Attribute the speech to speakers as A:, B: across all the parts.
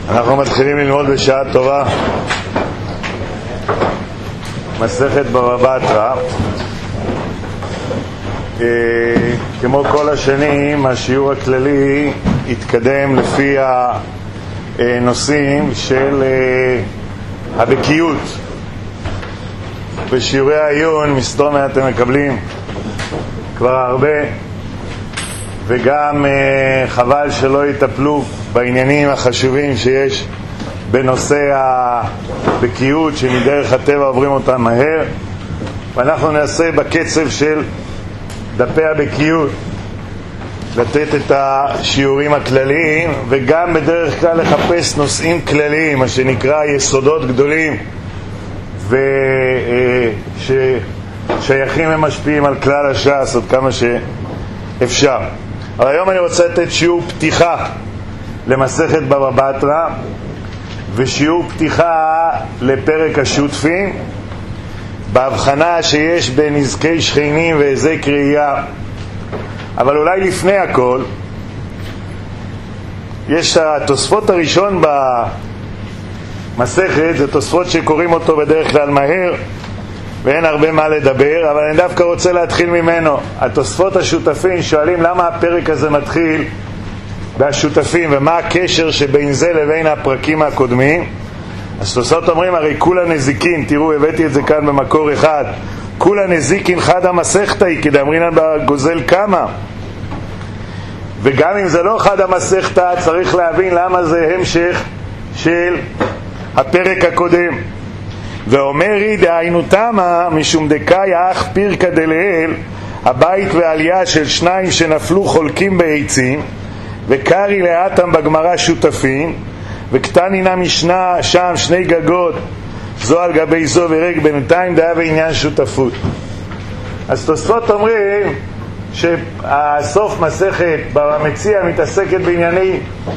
A: אנחנו מתחילים ללמוד בשעה טובה מסכת בבא בתרא. כמו כל השנים, השיעור הכללי התקדם לפי הנושאים של הבקיאות. בשיעורי העיון מסתום אתם מקבלים כבר הרבה, וגם חבל שלא יטפלו בעניינים החשובים שיש בנושא הבקיאות, שמדרך הטבע עוברים אותם מהר, ואנחנו נעשה בקצב של דפי הבקיאות לתת את השיעורים הכלליים, וגם בדרך כלל לחפש נושאים כלליים, מה שנקרא יסודות גדולים וששייכים ומשפיעים על כלל הש"ס עוד כמה שאפשר. אבל היום אני רוצה לתת שיעור פתיחה למסכת בבא בתרא, ושיעור פתיחה לפרק השותפים, בהבחנה שיש בין נזקי שכנים והיזק ראייה. אבל אולי לפני הכל, יש התוספות הראשון במסכת, זה תוספות שקוראים אותו בדרך כלל מהר ואין הרבה מה לדבר, אבל אני דווקא רוצה להתחיל ממנו. התוספות השותפים שואלים למה הפרק הזה מתחיל והשותפים, ומה הקשר שבין זה לבין הפרקים הקודמים. אז תוספות אומרים, הרי כולה נזיקין, תראו, הבאתי את זה כאן במקור אחד, כולה נזיקין חד המסכתא היא כדאמרינן בגוזל כמה. וגם אם זה לא חד המסכתא, צריך להבין למה זה המשך של הפרק הקודם. ואומרי דהיינו תמה משום דקאי אך פירקא דלעיל, הבית והעלייה של שניים שנפלו חולקים בעצים, וקרי לאטם בגמרא שותפים, וקטנינה משנה שם שני גגות זו על גבי זו ורק בינתיים דעה בעניין שותפות. אז תוספות אומרים שהסוף מסכת במציע מתעסקת בענייני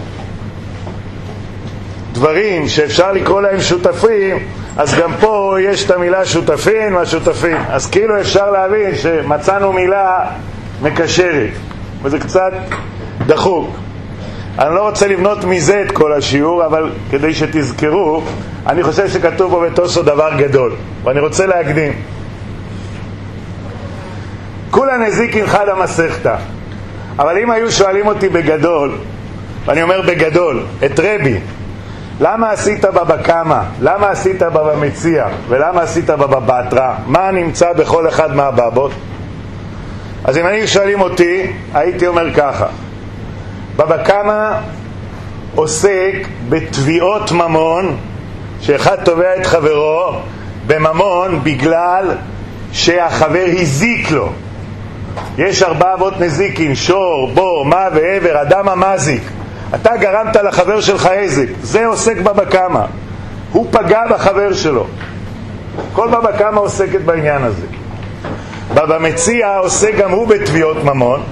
A: דברים שאפשר לקרוא להם שותפים, אז גם פה יש את המילה שותפים והשותפים, אז כאילו אפשר להבין שמצאנו מילה מקשרת, וזה קצת דחוק. אני לא רוצה לבנות מזה את כל השיעור, אבל כדי שתזכרו, אני חושב שכתוב בו בתוספות דבר גדול, ואני רוצה להקדים. כולה נזיקין חד המסכתא. אבל אם היו שואלים אותי בגדול, ואני אומר בגדול, את רבי, למה עשית בבא קמא, למה עשית בבא מציע, ולמה עשית בבא בתרא, מה נמצא בכל אחד מהבבות? אז אם היו שואלים אותי, הייתי אומר ככה: בבא קמא עוסק בתביעות ממון, שאחד תובע את חברו בממון בגלל שהחבר הזיק לו. יש 4 אבות נזיקין, שור, בור, מה ועבר, אדם המזיק. אתה גרמת לחבר שלך עזק, זה עוסק בבא קמא, הוא פגע בחבר שלו. כל בבא קמא עוסקת בעניין הזה. בבא מציע עוסק גם הוא בתביעות ממון,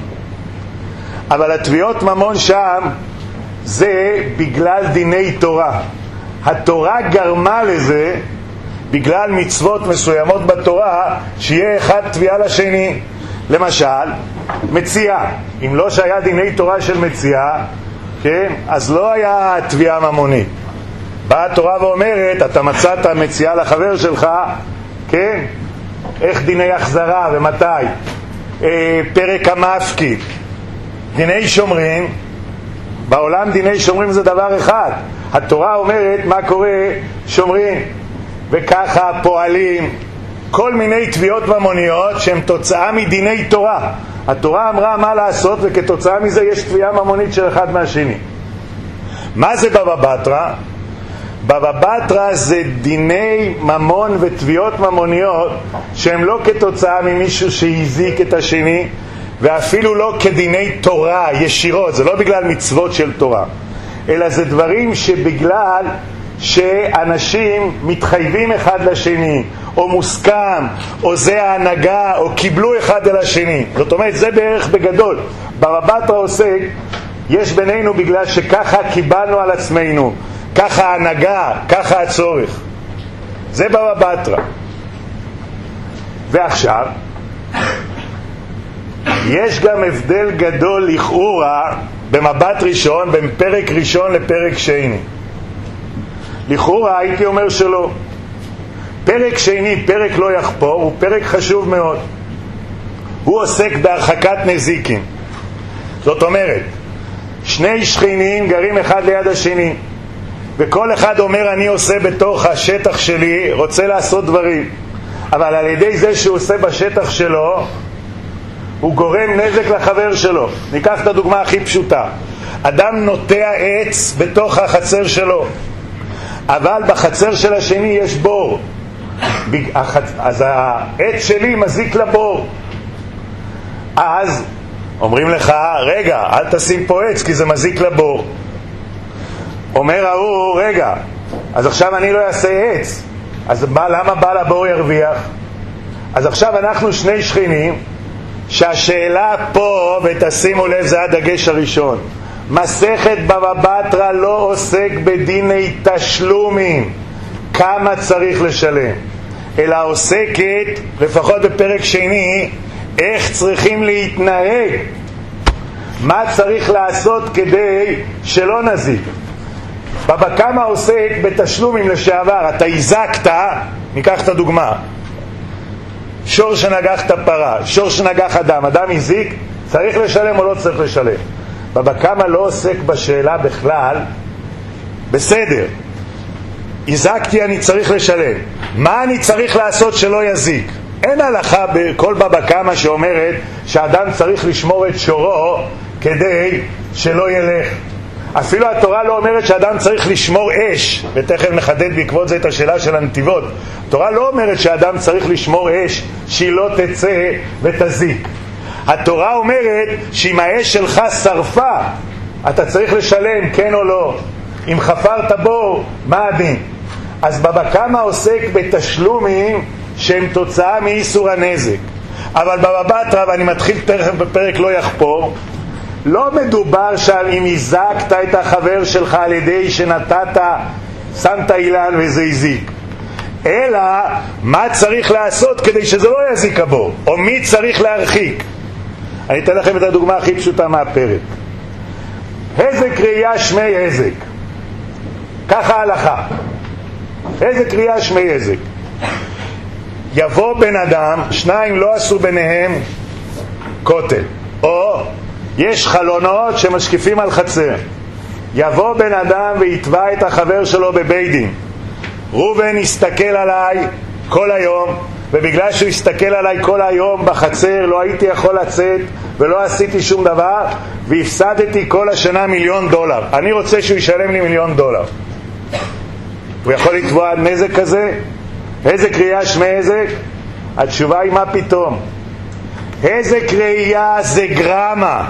A: אבל התביעות ממון שם זה בגלל דיני תורה. התורה גרמה לזה בגלל מצוות מסוימות בתורה שיהיה אחד תביעה לשני. למשל מציע, אם לא שהיה דיני תורה של מציע, כן, אז לא היה תביעה ממונית. באה התורה ואומרת, אתה מצאת מציע לחבר שלך, כן, איך דיני החזרה ומתי, פרק המפקיד, דיני שומרים. בעולם דיני שומרים זה דבר אחד. התורה אומרת מה קורה שומרים, וככה פועלים כל מיני תביעות ממוניות שהן תוצאה מדיני תורה. התורה אמרה מה לעשות, וכתוצאה מזה יש תביעה ממונית של אחד מהשני. מה זה בבא בתרא? בבא בתרא זה דיני ממון ותביעות ממוניות שהן לא כתוצאה ממישהו שהזיק את השני, ואפילו לא כדיני תורה ישירות, זה לא בגלל מצוות של תורה, אלא זה דברים שבגלל שאנשים מתחייבים אחד לשני, או מוסכם, או זה ההנהגה, או קיבלו אחד אל השני. זאת אומרת, זה בערך בגדול. בבא בתרא עוסק, יש בינינו בגלל שככה קיבלנו על עצמנו, ככה ההנהגה, ככה הצורך. זה בבא בתרא. ועכשיו יש גם הבדל גדול לכאורה במבט ראשון בין פרק ראשון לפרק שני. לכאורה הייתי אומר שלא. פרק שני, פרק לא יחפור, הוא פרק חשוב מאוד. הוא עוסק בהרחקת נזיקים. זאת אומרת, שני שכנים גרים אחד ליד השני, וכל אחד אומר אני עושה בתוך השטח שלי, רוצה לעשות דברים, אבל על ידי זה שהוא עושה בשטח שלו הוא גורם נזק לחבר שלו. ניקח את הדוגמה הכי פשוטה. אדם נוטע עץ בתוך החצר שלו, אבל בחצר של השני יש בור, אז העץ שלי מזיק לבור. אז אומרים לך, רגע, אל תשים פה עץ כי זה מזיק לבור. אומר ההוא, רגע, אז עכשיו אני לא אעשה עץ, אז למה בעל הבור ירוויח? אז עכשיו אנחנו שני שכנים, שהשאלה פה, ותשימו לב, זה הדגש הראשון, מסכת בבא בתרא לא עוסק בדיני תשלומים, כמה צריך לשלם, אלא עוסקת, לפחות בפרק שני, איך צריכים להתנהג, מה צריך לעשות כדי שלא נזיק. בבא קמא עוסק בתשלומים לשעבר. אתה הזקת, ניקח את הדוגמה, שור שנגח את הפרה, שור שנגח אדם, אדם הזיק, צריך לשלם או לא צריך לשלם? בבא קמא לא עוסק בשאלה בכלל, בסדר, הזקתי, אני צריך לשלם, מה אני צריך לעשות שלא יזיק? אין הלכה בכל בבא קמא שאומרת שאדם צריך לשמור את שורו כדי שלא ילך. אפילו התורה לא אומרת שאדם צריך לשמור אש, ותכף נחדד בעקבות זה את השאלה של הנתיבות. התורה לא אומרת שאדם צריך לשמור אש שהיא לא תצא ותזיק. התורה אומרת שאם האש שלך שרפה אתה צריך לשלם, כן או לא. אם חפרת בור, מה הדין? אז בבא קמא עוסק בתשלומים שהם תוצאה מאיסור הנזק. אבל בבא בתרא, ואני מתחיל תכף בפרק לא יחפור, לא מדובר שם אם הזקת את החבר שלך על ידי שנתת, שמת אילן וזה הזיק, אלא מה צריך לעשות כדי שזה לא יזיק הבור, או מי צריך להרחיק. אני אתן לכם את הדוגמה הכי פשוטה מהפרק. הזק ראייה שמי הזק, ככה ההלכה. הזק ראייה שמי הזק, יבוא בן אדם, שניים לא עשו ביניהם כותל, או יש חלונות שמשקיפים על חצר, יבוא בן אדם ויתבע את החבר שלו בבית דין. ראובן הסתכל עליי כל היום, ובגלל שהוא הסתכל עליי כל היום בחצר לא הייתי יכול לצאת ולא עשיתי שום דבר, והפסדתי כל השנה $1,000,000. אני רוצה שהוא ישלם לי $1,000,000. הוא יכול לתבוע נזק כזה? הזק ראייה שמי הזק? התשובה היא מה פתאום. הזק ראייה זה גרמה,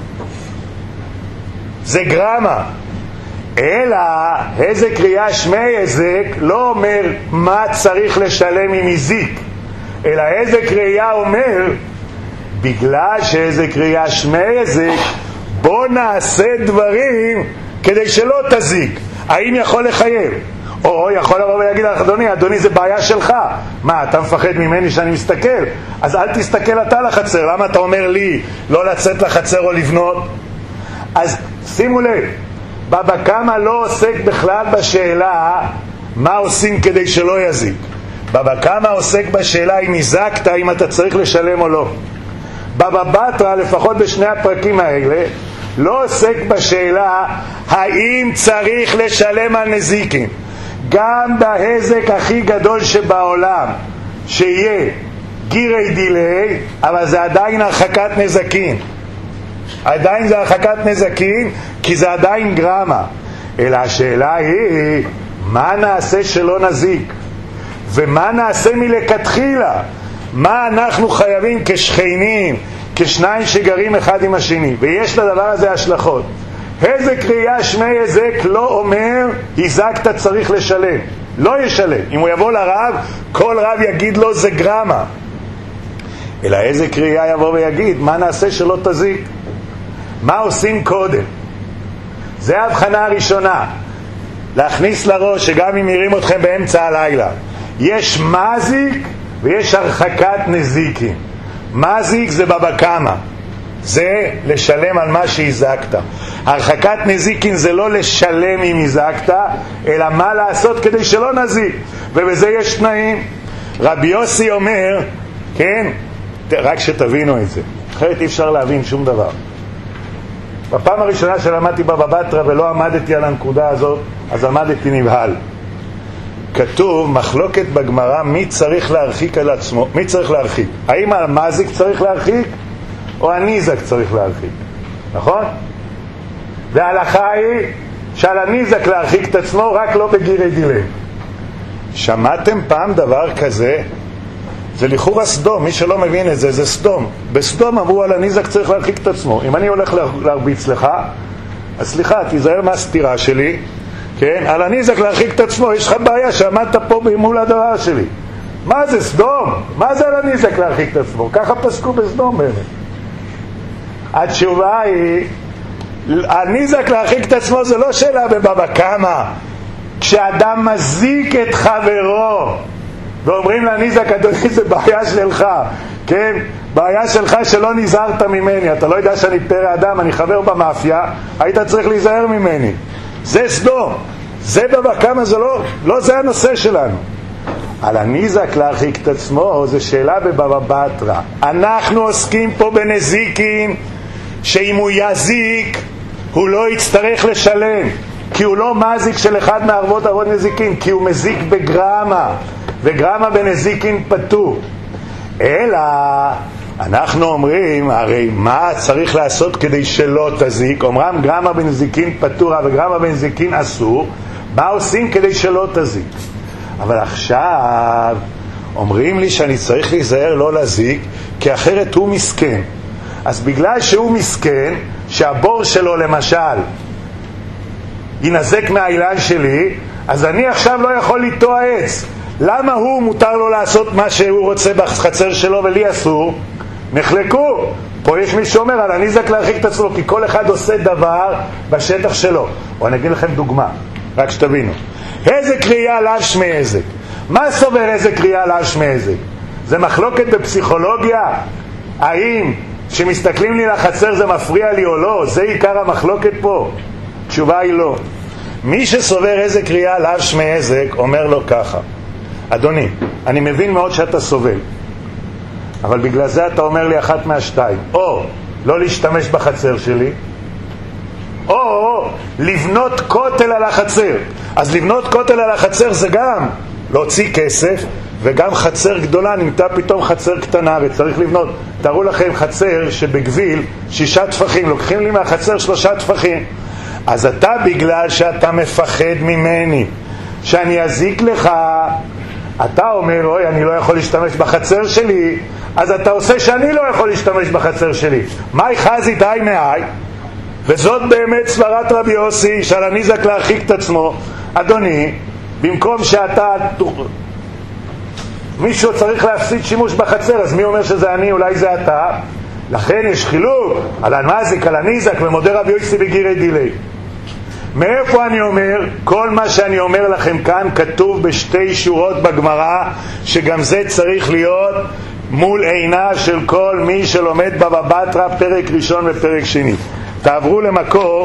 A: זה גרמה. אלא הזק ראייה שמי הזק לא אומר מה צריך לשלם אם הזיק, אלא הזק ראייה אומר בגלל שהזק ראייה שמי הזק בוא נעשה דברים כדי שלא תזיק. האם יכול לחייב? או יכול לבוא ולהגיד לך, אדוני זה בעיה שלך, מה אתה מפחד ממני שאני מסתכל? אז אל תסתכל אתה לחצר, למה אתה אומר לי לא לצאת לחצר או לבנות? אז שימו לב, בבא קמא לא עוסק בכלל בשאלה מה עושים כדי שלא יזיק. בבא קמא עוסק בשאלה אם הזקת, אם אתה צריך לשלם או לא. בבא בתרא, לפחות בשני הפרקים האלה, לא עוסק בשאלה האם צריך לשלם על נזיקים. גם בהזק הכי גדול שבעולם, שיהיה גירי דילי, אבל זה עדיין הרחקת נזקים. עדיין זה הרחקת נזקים, כי זה עדיין גרמה. אלא השאלה היא, מה נעשה שלא נזיק? ומה נעשה מלכתחילה? מה אנחנו חייבים כשכנים, כשניים שגרים אחד עם השני? ויש לדבר הזה השלכות. הזק ראייה שמי הזק לא אומר הזקת צריך לשלם, לא ישלם. אם הוא יבוא לרב, כל רב יגיד לו זה גרמה. אלא הזק ראייה יבוא ויגיד מה נעשה שלא תזיק, מה עושים קודם. זה ההבחנה הראשונה, להכניס לראש שגם אם ירים אתכם באמצע הלילה, יש מזיק ויש הרחקת נזיקים. מזיק זה בבא קמא, זה לשלם על מה שהזקת. הרחקת נזיקין זה לא לשלם אם הזקת, אלא מה לעשות כדי שלא נזיק, ובזה יש תנאים. רבי יוסי אומר, כן, רק שתבינו את זה, אחרת אי אפשר להבין שום דבר. בפעם הראשונה שלמדתי בבא בתרא ולא עמדתי על הנקודה הזאת, אז עמדתי נבהל. כתוב מחלוקת בגמרא מי צריך להרחיק על עצמו, מי צריך להרחיק, האם המזיק צריך להרחיק או הניזק צריך להרחיק, נכון? וההלכה היא שעל הניזק להרחיק את עצמו, רק לא בגירי דילי. שמעתם פעם דבר כזה? זה לכאורה סדום, מי שלא מבין את זה, זה סדום. בסדום אמרו על הניזק צריך להרחיק את עצמו. אם אני הולך להרביץ לך, אז סליחה, תיזהר מהסתירה שלי, כן? על הניזק להרחיק את עצמו, יש לך בעיה שעמדת פה מול הדבר שלי. מה זה סדום? מה זה על הניזק להרחיק את עצמו? ככה פסקו בסדום באמת. התשובה היא, הניזק להרחיק את עצמו זה לא שאלה בבבא קמא. כשאדם מזיק את חברו ואומרים לניזק, אדוני זה בעיה שלך, כן? בעיה שלך שלא נזהרת ממני, אתה לא יודע שאני פרא אדם, אני חבר במאפיה, היית צריך להיזהר ממני. זה סדום, זה בבא קמא, זה לא זה הנושא שלנו. על הניזק להרחיק את עצמו זה שאלה בבבא בתרא. אנחנו עוסקים פה בנזיקין שאם הוא יזיק הוא לא יצטרך לשלם, כי הוא לא מזיק של אחד מערבות אבות נזיקין, כי הוא מזיק בגרמה, וגרמה בנזיקין פטור. אלא אנחנו אומרים, הרי מה צריך לעשות כדי שלא תזיק? אומרם גרמה בנזיקין פטורה וגרמה בנזיקין אסור, מה עושים כדי שלא תזיק? אבל עכשיו אומרים לי שאני צריך להיזהר לא להזיק, כי אחרת הוא מסכן. אז בגלל שהוא מסכן, שהבור שלו למשל ינזק מהאילן שלי, אז אני עכשיו לא יכול לטוע עץ. למה הוא מותר לו לעשות מה שהוא רוצה בחצר שלו ולי אסור? נחלקו. פה יש מי שאומר על הניזק להרחיק את עצמו, כי כל אחד עושה דבר בשטח שלו. או אני אגיד לכם דוגמה, רק שתבינו. איזה קריאה לאו שמי עזק? מה סובר איזה קריאה לאו שמי עזק? זה מחלוקת בפסיכולוגיה? האם שמסתכלים לי לחצר זה מפריע לי או לא? זה עיקר המחלוקת פה? תשובה היא לא. מי שסובר איזה קריאה לאו שמי עזק אומר לו ככה, אדוני, אני מבין מאוד שאתה סובל, אבל בגלל זה אתה אומר לי אחת מהשתיים, או לא להשתמש בחצר שלי, או לבנות כותל על החצר. אז לבנות כותל על החצר זה גם להוציא כסף, וגם חצר גדולה נמתה פתאום חצר קטנה וצריך לבנות. תראו לכם חצר שבגביל 6 טפחים, לוקחים לי מהחצר 3 טפחים. אז אתה בגלל שאתה מפחד ממני שאני אזיק לך, אתה אומר, אוי, אני לא יכול להשתמש בחצר שלי, אז אתה עושה שאני לא יכול להשתמש בחצר שלי. מאי חזית היי מאי? וזאת באמת סברת רבי יוסי, שעל הניזק להרחיק את עצמו. אדוני, במקום שאתה, מישהו צריך להפסיד שימוש בחצר, אז מי אומר שזה אני? אולי זה אתה. לכן יש חילוק על המזיק, על הניזק, ומודה רבי יוסי בגירי דילי. מאיפה אני אומר? כל מה שאני אומר לכם כאן כתוב בשתי שורות בגמרא, שגם זה צריך להיות מול עינה של כל מי שלומד בבא בתרא פרק ראשון ופרק שני. תעברו למקור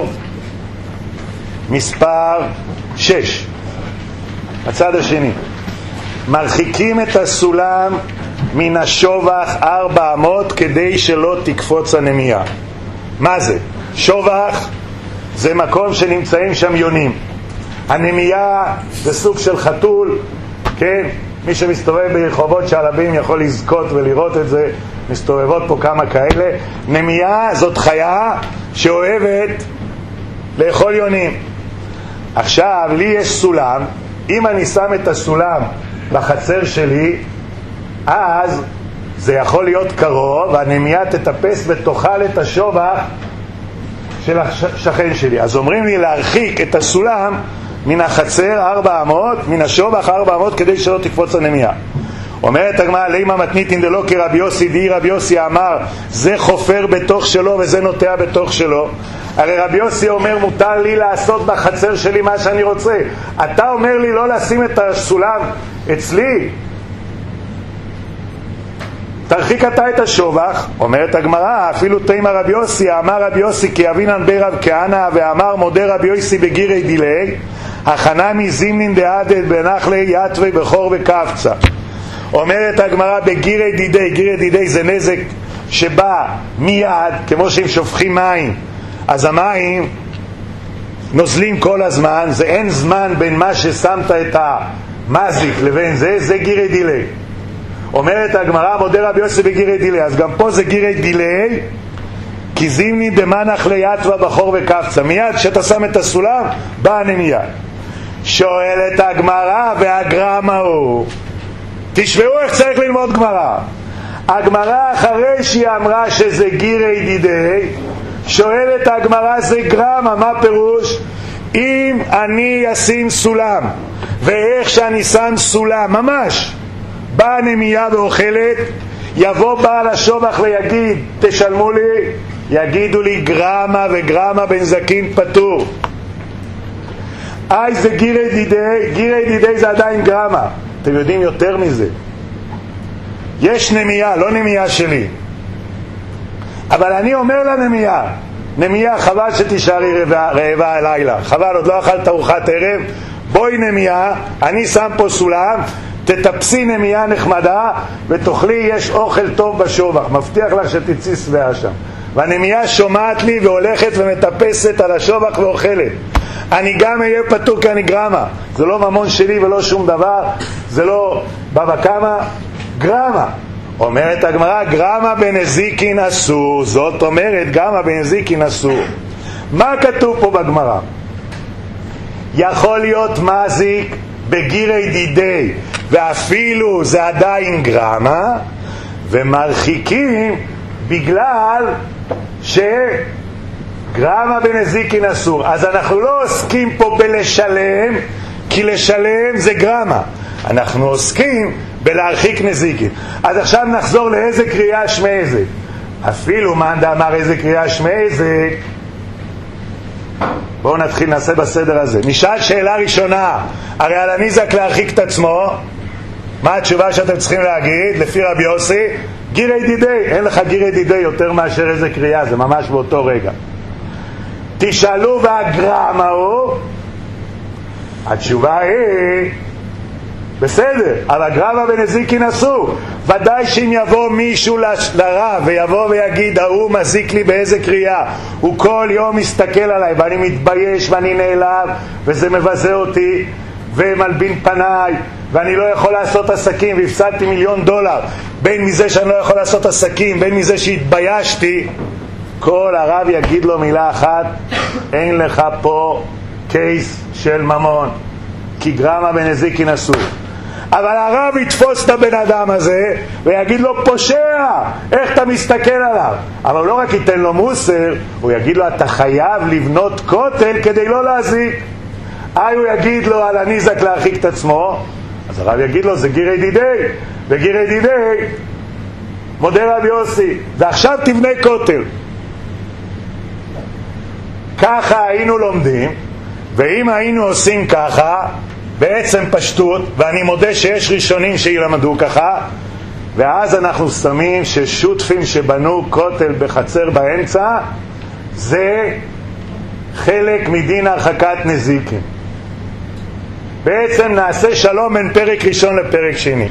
A: מספר 6, הצד השני. מרחיקים את הסולם מן השובח 400 כדי שלא תקפוץ הנמייה. מה זה? שובח זה מקום שנמצאים שם יונים. הנמייה זה סוג של חתול, כן? מי שמסתובב ברחובות שעלבים יכול לזכות ולראות את זה, מסתובבות פה כמה כאלה. נמייה זאת חיה שאוהבת לאכול יונים. עכשיו, לי יש סולם, אם אני שם את הסולם בחצר שלי, אז זה יכול להיות קרוב, והנמייה תטפס ותאכל את השובח של השכן שלי. אז אומרים לי להרחיק את הסולם מן החצר 400, מן השובח 400, כדי שלא תקפוץ הנמייה. אומרת הגמרא, לימה מתניתין דלא כרבי יוסי, די רבי יוסי אמר, זה חופר בתוך שלו וזה נוטע בתוך שלו. הרי רבי יוסי אומר, מותר לי לעשות בחצר שלי מה שאני רוצה. אתה אומר לי לא לשים את הסולם אצלי? תרחיק אתה את השובח. אומרת הגמרא, אפילו תימא רבי יוסי, אמר רבי יוסי כי אבינן ברב כהנא, ואמר מודה רבי יוסי בגירי דילי, הכנה מזימנין דעדד בנחלי יתווי בחור וקפצה. אומרת הגמרא בגירי דידי, גירי דידי זה נזק שבא מיד, כמו שהם שופכים מים, אז המים נוזלים כל הזמן, זה אין זמן בין מה ששמת את המזיק לבין זה גירי דילי. אומרת הגמרא מודה רבי יוסי בגירי דילי, אז גם פה זה גירי דילי, כי זימני דמנח ליתווה בחור וקפצה, מיד כשאתה שם את הסולם באה הנמייה. שואלת הגמרא והגרמה הוא, תשמעו איך צריך ללמוד גמרא. הגמרא אחרי שהיא אמרה שזה גירי דידי, שואלת הגמרא זה גרמה, מה פירוש? אם אני אשים סולם, ואיך שאני שם סולם ממש באה נמייה ואוכלת, יבוא בעל השובח ויגיד תשלמו לי, יגידו לי גרמה, וגרמה בנזקין פטור. זה גירי דידי, גירי דידי זה עדיין גרמה. אתם יודעים יותר מזה, יש נמייה, לא נמייה שלי, אבל אני אומר לנמייה, נמייה חבל שתישארי רעבה הלילה, חבל עוד לא אכלת ארוחת ערב, בואי נמייה, אני שם פה סולם, תטפסי נמייה נחמדה ותאכלי, יש אוכל טוב בשובח, מבטיח לך שתצאי שבעה שם. והנמייה שומעת לי והולכת ומטפסת על השובח ואוכלת, אני גם אהיה פטור כי אני גרמה, זה לא ממון שלי ולא שום דבר, זה לא בבא קמא, גרמה. אומרת הגמרא גרמה בנזיקין אסור, זאת אומרת גרמה בנזיקין אסור. מה כתוב פה בגמרא? יכול להיות מזיק בגירי דידי ואפילו זה עדיין גרמה, ומרחיקים בגלל שגרמה בנזיקין אסור. אז אנחנו לא עוסקים פה בלשלם, כי לשלם זה גרמה, אנחנו עוסקים בלהרחיק נזיקין. אז עכשיו נחזור לאיזה קריאה שמייזק. אפילו מאן דאמר איזה קריאה שמייזק. בואו נתחיל, נעשה בסדר הזה. נשאל שאלה ראשונה, הרי על הנזק להרחיק את עצמו, מה התשובה שאתם צריכים להגיד? לפי רבי יוסי, גירי דידי. אין לך גירי דידי יותר מאשר איזה קריאה, זה ממש באותו רגע. תשאלו והגרמה הוא, התשובה היא בסדר, אבל גרמה בנזיקין אסור. ודאי שאם יבוא מישהו לרב ויבוא ויגיד ההוא מזיק לי באיזה קריאה, הוא כל יום מסתכל עליי ואני מתבייש ואני נעלב וזה מבזה אותי ומלבין פניי ואני לא יכול לעשות עסקים והפסדתי $1,000,000, בין מזה שאני לא יכול לעשות עסקים, בין מזה שהתביישתי, כל הרב יגיד לו מילה אחת, אין לך פה קייס של ממון, כי גרמה בנזיקין אסור. אבל הרב יתפוס את הבן אדם הזה ויגיד לו פושע, איך אתה מסתכל עליו? אבל לא רק ייתן לו מוסר, הוא יגיד לו אתה חייב לבנות כותל כדי לא להזיק. הוא יגיד לו על הנזק להרחיק את עצמו, אז הרב יגיד לו זה גירי דידי, וגירי דידי מודה רבי יוסי, ועכשיו תבנה כותל. ככה היינו לומדים, ואם היינו עושים ככה בעצם פשטות, ואני מודה שיש ראשונים שילמדו ככה, ואז אנחנו שמים ששותפים שבנו כותל בחצר באמצע זה חלק מדין הרחקת נזיקין. בעצם נעשה שלום בין פרק ראשון לפרק שני.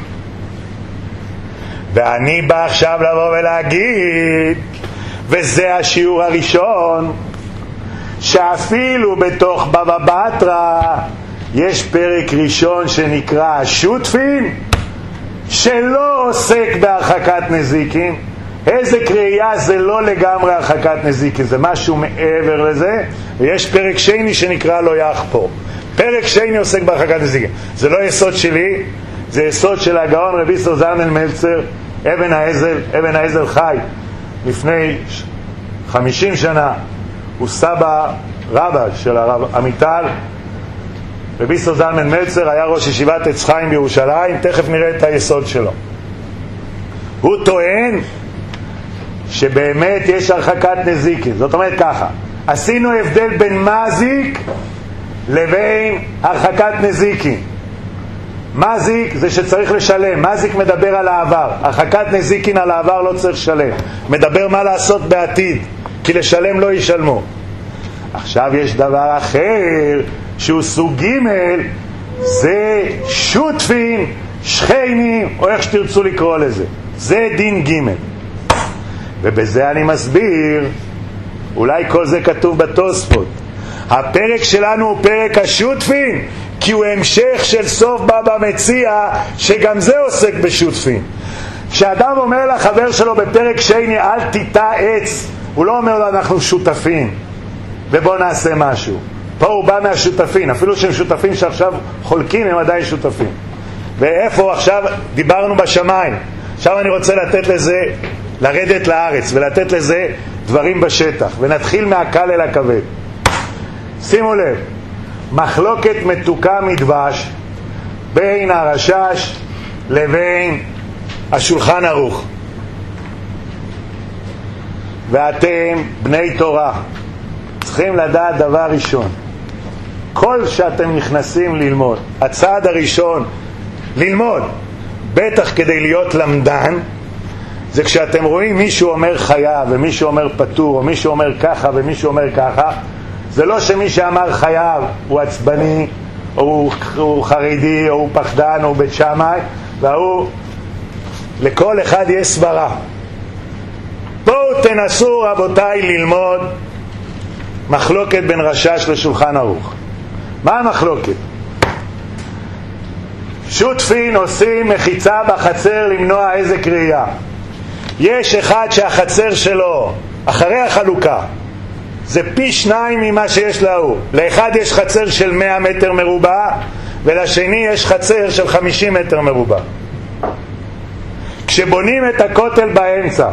A: ואני בא עכשיו לבוא ולהגיד, וזה השיעור הראשון, שאפילו בתוך בבא בתרא יש פרק ראשון שנקרא השותפים, שלא עוסק בהרחקת נזיקין. איזה קריאה זה לא לגמרי הרחקת נזיקין, זה משהו מעבר לזה. ויש פרק שני שנקרא לא יחפור. פרק שני עוסק בהרחקת נזיקין. זה לא יסוד שלי, זה יסוד של הגאון רבי זלמן מלצר, אבן העזל חי לפני 50 שנה. הוא סבא רבא של הרב עמיטל. רבי זלמן מלצר היה ראש ישיבת עץ חיים בירושלים, תכף נראה את היסוד שלו. הוא טוען שבאמת יש הרחקת נזיקין. זאת אומרת ככה, עשינו הבדל בין מזיק לבין הרחקת נזיקין. מזיק זה שצריך לשלם. מזיק מדבר על העבר. הרחקת נזיקין על העבר לא צריך לשלם. מדבר מה לעשות בעתיד, כי לשלם לא ישלמו. עכשיו יש דבר אחר שהוא סוג ג', זה שותפין, שכנים, או איך שתרצו לקרוא לזה. זה דין ג'. ובזה אני מסביר, אולי כל זה כתוב בתוספות. הפרק שלנו הוא פרק השותפין, כי הוא המשך של סוף בבא מציע, שגם זה עוסק בשותפין. כשאדם אומר לחבר שלו בפרק שני, אל תיטע עץ, הוא לא אומר לו אנחנו שותפים ובוא נעשה משהו. פה הוא בא מהשותפים, אפילו שהם שותפים שעכשיו חולקים, הם עדיין שותפים. ואיפה עכשיו דיברנו בשמיים, עכשיו אני רוצה לתת לזה, לרדת לארץ ולתת לזה דברים בשטח, ונתחיל מהקל אל הכבד. שימו לב, מחלוקת מתוקה מדבש בין הרשש לבין השולחן ערוך. ואתם בני תורה צריכים לדעת דבר ראשון, כל שאתם נכנסים ללמוד, הצעד הראשון ללמוד, בטח כדי להיות למדן, זה כשאתם רואים מישהו אומר חייב ומישהו אומר פטור, או מישהו אומר ככה ומישהו אומר ככה, זה לא שמי שאמר חייב הוא עצבני, או הוא חרדי, או הוא פחדן, או הוא בית שמאי, והוא, לכל אחד יש סברה. בואו תנסו רבותיי ללמוד מחלוקת בין רשש לשולחן ערוך. מה המחלוקת? שותפין עושים מחיצה בחצר למנוע איזה קריאה. יש אחד שהחצר שלו אחרי החלוקה זה פי 2 ממה שיש להוא. לאחד יש חצר של 100 מטר מרובע, ולשני יש חצר של 50 מטר מרובע. כשבונים את הכותל באמצע,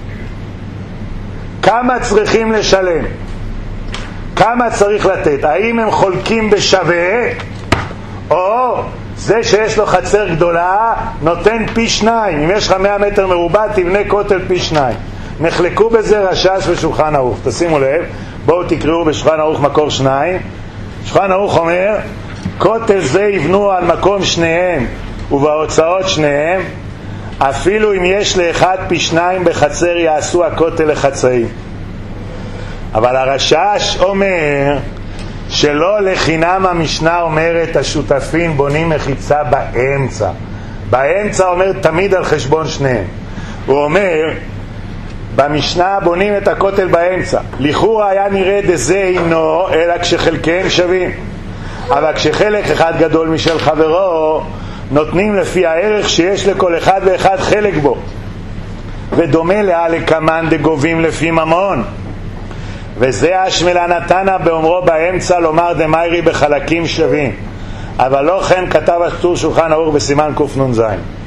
A: כמה צריכים לשלם? כמה צריך לתת? האם הם חולקים בשווה, או זה שיש לו חצר גדולה נותן פי 2? אם יש לך 100 מטר מרובע תבנה כותל פי 2. נחלקו בזה רשש ושולחן ערוך. תשימו לב, בואו תקראו בשולחן ערוך מקור 2. שולחן ערוך אומר, כותל זה יבנו על מקום שניהם ובהוצאות שניהם, אפילו אם יש לאחד פי 2 בחצר יעשו הכותל לחצאים. אבל הרשש אומר שלא לחינם המשנה אומרת השותפים בונים מחיצה באמצע. באמצע אומר תמיד על חשבון שניהם. הוא אומר במשנה בונים את הכותל באמצע. לכאורה היה נראה דזה אינו אלא כשחלקיהם שווים, אבל כשחלק אחד גדול משל חברו נותנים לפי הערך שיש לכל אחד ואחד חלק בו, ודומה להלקמן דגובים לפי ממון. וזה השמלה נתנה באומרו באמצע לומר דמיירי בחלקים שווים, אבל לא כן כתב הטור שולחן ערוך בסימן קנ"ז.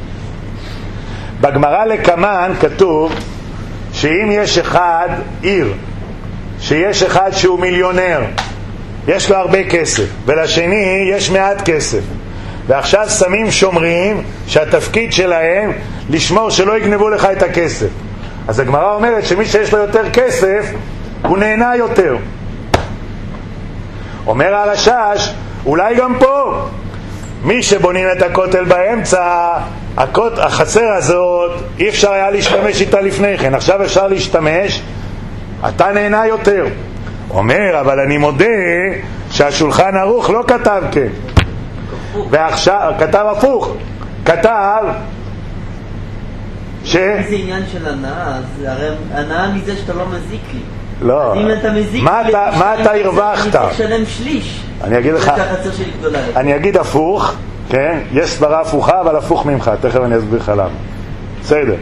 A: בגמרא לקמן כתוב שאם יש אחד עיר, שיש אחד שהוא מיליונר, יש לו הרבה כסף, ולשני יש מעט כסף, ועכשיו שמים שומרים שהתפקיד שלהם לשמור שלא יגנבו לך את הכסף. אז הגמרא אומרת שמי שיש לו יותר כסף הוא נהנה יותר. אומר הרשש, אולי גם פה מי שבונים את הכותל באמצע, החצר הזאת אי אפשר היה להשתמש איתה לפני כן, עכשיו אפשר להשתמש, אתה נהנה יותר. אומר, אבל אני מודה שהשולחן ערוך לא כתב כן, ועכשיו כתב הפוך, כתב
B: זה עניין של הנאה, הרי הנאה מזה שאתה לא מזיק לי.
A: לא, מה אתה הרווחת?
B: אני צריך לשלם שליש.
A: אני אגיד לך, אני אגיד הפוך, כן? יש סברה הפוכה אבל הפוך ממך, תכף אני אסביר לך למה. בסדר.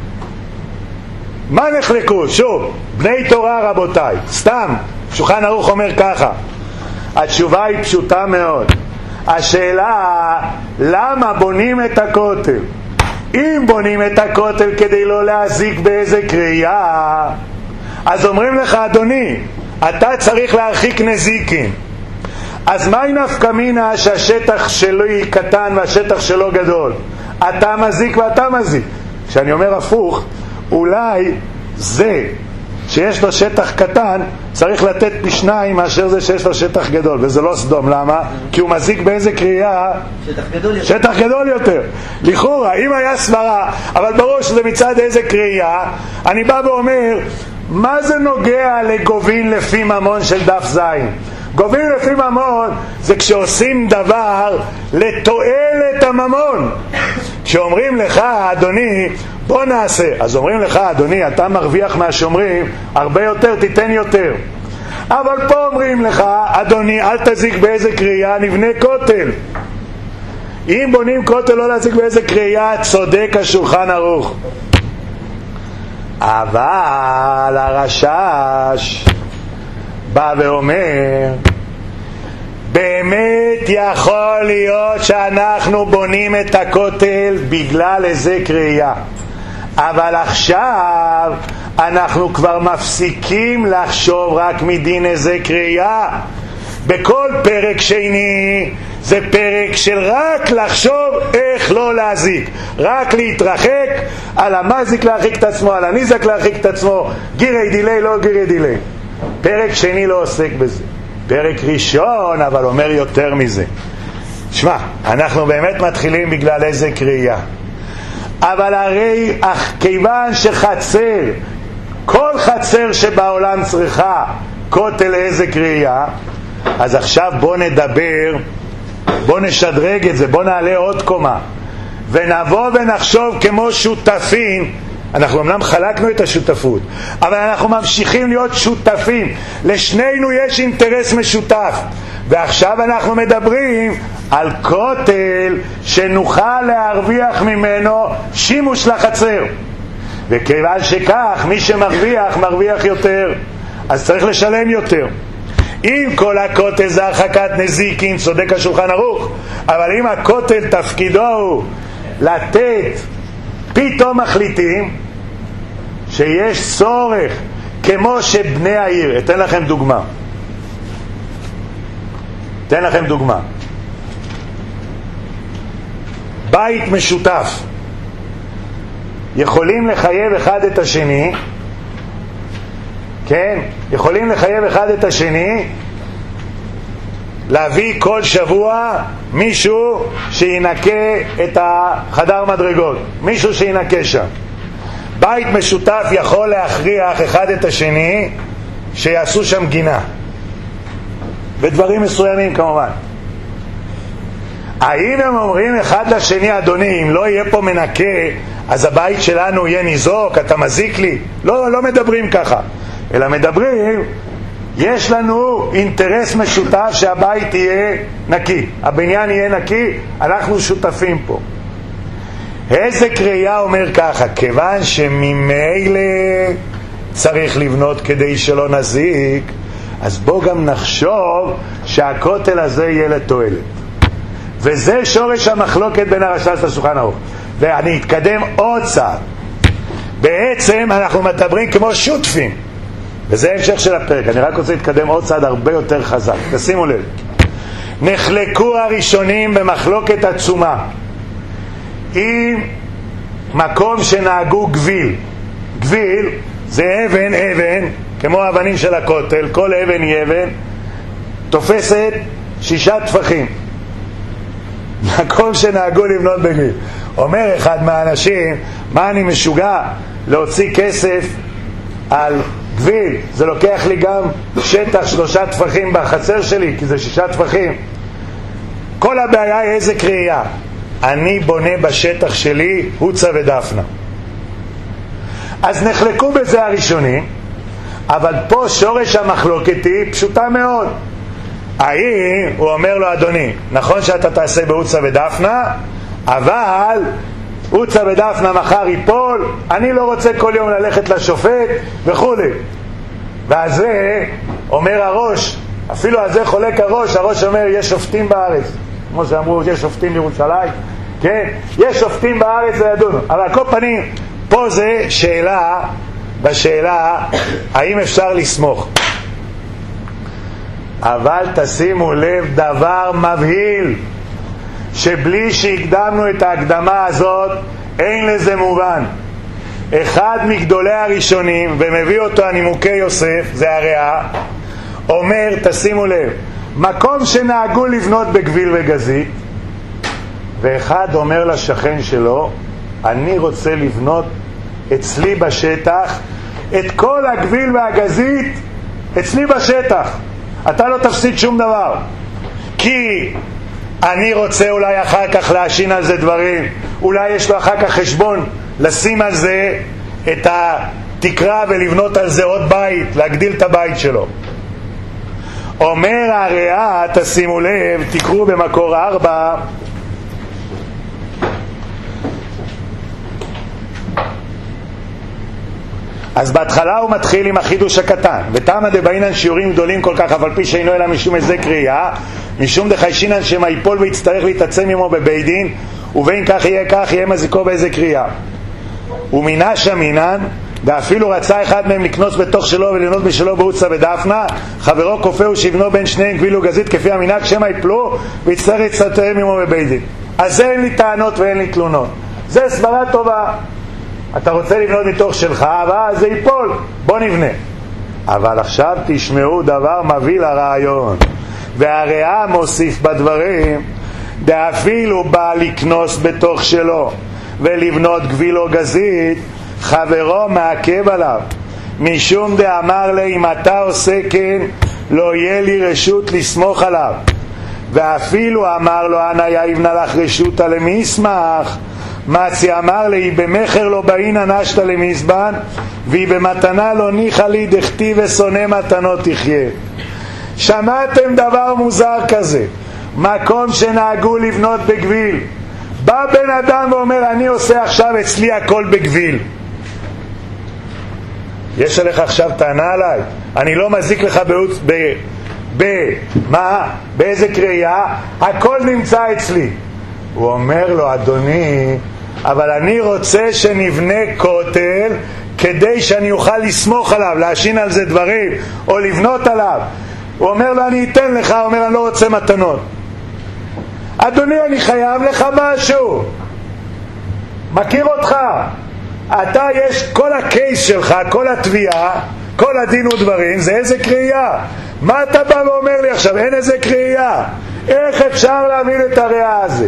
A: מה נחלקו? שוב, בני תורה רבותיי, סתם שולחן ערוך אומר ככה, התשובה היא פשוטה מאוד. השאלה למה בונים את הכותל? אם בונים את הכותל כדי לא להזיק באיזה קריאה, אז אומרים לך אדוני אתה צריך להרחיק נזיקים, אז מה נפקא מינה שהשטח שלי קטן והשטח שלו גדול? אתה מזיק ואתה מזיק. כשאני אומר הפוך, אולי זה שיש לו שטח קטן צריך לתת פי 2 מאשר זה שיש לו שטח גדול, וזה לא סדום. למה? כי הוא מזיק באיזה קריאה? שטח גדול יותר. לכאורה, אם היה סברה, אבל ברור שזה מצד איזה קריאה, אני בא ואומר, מה זה נוגע לגובין לפי ממון של דף זין? גובין לפי ממון זה כשעושים דבר לתועלת הממון. כשאומרים לך, אדוני, בוא נעשה, אז אומרים לך, אדוני, אתה מרוויח מהשומרים הרבה יותר, תיתן יותר. אבל פה אומרים לך, אדוני, אל תזיק באיזה קריאה, נבנה כותל. אם בונים כותל לא להזיק באיזה קריאה, צודק השולחן ערוך. אבל הרשש בא ואומר, באמת יכול להיות שאנחנו בונים את הכותל בגלל איזה קריאה, אבל עכשיו אנחנו כבר מפסיקים לחשוב רק מדין איזה קריאה. בכל פרק שני זה פרק של רק לחשוב איך לא להזיק, רק להתרחק על המזיק להרחיק את עצמו, על הניזק להרחיק את עצמו, גירי דילי לא גירי דילי. פרק שני לא עוסק בזה. פרק ראשון אבל אומר יותר מזה. שמע, אנחנו באמת מתחילים בגלל איזה קריאה, אבל הרי כיוון שחצר, כל חצר שבעולם צריכה כותל איזה קריאה, אז עכשיו בוא נדבר, בוא נשדרג את זה, בוא נעלה עוד קומה ונבוא ונחשוב כמו שותפים. אנחנו אמנם חלקנו את השותפות, אבל אנחנו ממשיכים להיות שותפים, לשנינו יש אינטרס משותף, ועכשיו אנחנו מדברים על כותל שנוכל להרוויח ממנו שימוש לחצר, וכיוון שכך מי שמרוויח מרוויח יותר, אז צריך לשלם יותר. אם כל הכותל זה הרחקת נזיקים, צודק השולחן ערוך, אבל אם הכותל תפקידו הוא לתת, פתאום מחליטים שיש צורך, כמו שבני העיר, אתן לכם דוגמה, בית משותף, יכולים לחייב אחד את השני, כן, יכולים לחייב אחד את השני להביא כל שבוע מישהו שינקה את החדר מדרגות, מישהו שינקה שם. בית משותף יכול להכריח אחד את השני שיעשו שם גינה, בדברים מסוימים כמובן. האם הם אומרים אחד לשני, אדוני, אם לא יהיה פה מנקה אז הבית שלנו יהיה ניזוק, אתה מזיק לי? לא מדברים ככה, אלא מדברים, יש לנו אינטרס משותף שהבית יהיה נקי, הבניין יהיה נקי, אנחנו שותפים פה. איזה קריאה אומר ככה? כיוון שממילא צריך לבנות כדי שלא נזיק, אז בוא גם נחשוב שהכותל הזה יהיה לתועלת. וזה שורש המחלוקת בין הרש"ש לשולחן ערוך. ואני אתקדם עוד צעד. בעצם אנחנו מדברים כמו שותפים, וזה המשך של הפרק. אני רק רוצה להתקדם עוד צעד הרבה יותר חזק. תשימו לב, נחלקו הראשונים במחלוקת עצומה עם מקום שנהגו גביל. גביל זה אבן, כמו האבנים של הכותל, כל אבן היא אבן, תופסת 6 טפחים. מקום שנהגו לבנות בגביל. אומר אחד מהאנשים, מה אני משוגע להוציא כסף על גביל, זה לוקח לי גם שטח 3 טפחים בחצר שלי, כי זה 6 טפחים. כל הבעיה היא איזה קריאה. אני בונה בשטח שלי הוצא ודפנה. אז נחלקו בזה הראשונים, אבל פה שורש המחלוקת היא פשוטה מאוד. האם הוא אומר לו, אדוני, נכון שאתה תעשה בהוצא ודפנה, אבל הוצא ודפנה מחר ייפול, אני לא רוצה כל יום ללכת לשופט וכו'. ואז זה אומר הראש, אפילו על זה חולק הראש אומר יש שופטים בארץ, כמו שאמרו יש שופטים בירושלים, כן, יש שופטים בארץ וידונו. אבל על כל פנים פה זה שאלה, בשאלה האם אפשר לסמוך. אבל תשימו לב דבר מבהיל, שבלי שהקדמנו את ההקדמה הזאת אין לזה מובן. אחד מגדולי הראשונים, ומביא אותו הנימוקי יוסף, זה הריאה, אומר, תשימו לב, מקום שנהגו לבנות בגביל וגזית, ואחד אומר לשכן שלו, אני רוצה לבנות אצלי בשטח את כל הגביל והגזית אצלי בשטח, אתה לא תפסיד שום דבר, כי אני רוצה אולי אחר כך להשין על זה דברים, אולי יש לו אחר כך חשבון לשים על זה את התקרה ולבנות על זה עוד בית, להגדיל את הבית שלו. אומר הריאה, תשימו לב, תקראו במקור 4, אז בהתחלה הוא מתחיל עם החידוש הקטן, ותמה דבעינן שיעורים גדולים כל כך, אבל פי שאינו אלא משום איזה קריאה, משום דחיישינן שמה ייפול ויצטרך להתעצם עמו בבית דין, ובין כך יהיה מזיקו באיזה קריאה. ומינה שמינן, ואפילו רצה אחד מהם לקנוס בתוך שלו ולנות בשלו בעוצה ודפנה, חברו כופהו שיבנו בין שניהם גביל וגזית כפי המנהג, שמא ייפלו ויצטרך להתעצם עמו בבית דין. אז זה אין לי טענות ואין לי תלונות, זה סברה טובה. אתה רוצה לבנות מתוך שלך, אבל זה ייפול, בוא נבנה. אבל עכשיו תשמעו דבר מביא לרעיון, והריאה מוסיף בדברים, ואפילו בא לקנוס בתוך שלו ולבנות גביל או גזית, חברו מעכב עליו, משום דאמר לי, אם אתה עושה כן לא יהיה לי רשות לסמוך עליו. ואפילו אמר לו, אנא יבנה לך רשותה למי ישמח, מצי אמר לי, במחר לא באינה נשת למזבן, והיא במתנה לא ניחה לי, דכתיב ושונא מתנות תחיה. שמעתם דבר מוזר כזה? מקום שנהגו לבנות בגביל, בא בן אדם ואומר, אני עושה עכשיו אצלי הכל בגביל. יש עליך עכשיו טענה עליי? אני לא מזיק לך באיזה קריאה? הכל נמצא אצלי. הוא אומר לו, אדוני, אבל אני רוצה שנבנה כותל כדי שאני אוכל לסמוך עליו, להשין על זה דברים או לבנות עליו. הוא אומר לו, אני אתן לך. הוא אומר, אני לא רוצה מתנות. אדוני, אני חייב לך משהו, מכיר אותך, אתה יש כל הקייס שלך, כל התביעה, כל הדין ודברים, זה איזה קריאה. מה אתה בא ואומר לי עכשיו? אין איזה קריאה. איך אפשר להבין את הריאה הזה?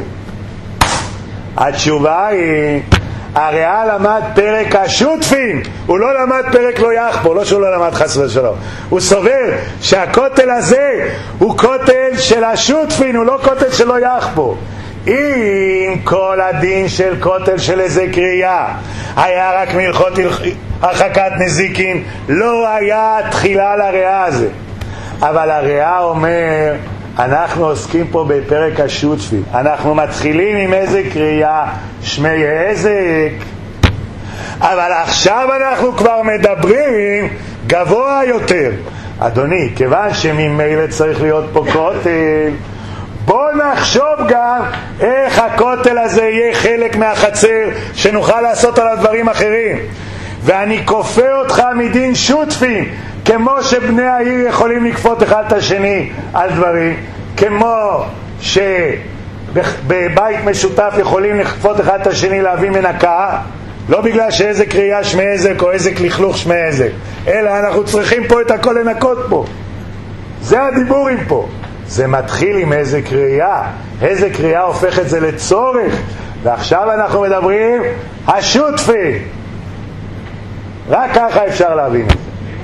A: התשובה היא, הריאה למד פרק השותפים, הוא לא למד פרק לא יחפו, לא שהוא לא למד חס ושלום. הוא סובר שהכותל הזה הוא כותל של השותפים, הוא לא כותל של לא יחפו. אם כל הדין של כותל של איזה קריאה היה רק מלכות הרחקת נזיקין, לא היה תחילה לריאה הזה. אבל הריאה אומר, אנחנו עוסקים פה בפרק השותפים, אנחנו מתחילים עם איזה קריאה, שמי עזק, אבל עכשיו אנחנו כבר מדברים גבוה יותר. אדוני, כיוון שממילא צריך להיות פה כותל, בוא נחשוב גם איך הכותל הזה יהיה חלק מהחצר, שנוכל לעשות עליו דברים אחרים. ואני כופה אותך מדין שותפים, כמו שבני העיר יכולים לכפות אחד את השני על דברים, כמו שבבית משותף יכולים לכפות אחד את השני להביא מנקה, לא בגלל שאיזה קריאה שמי עזק או איזה לכלוך שמי עזק, אלא אנחנו צריכים פה את הכל לנקות פה. זה הדיבורים פה. זה מתחיל עם איזה קריאה, איזה קריאה הופך את זה לצורך, ועכשיו אנחנו מדברים השותפים. רק ככה אפשר להבין את זה.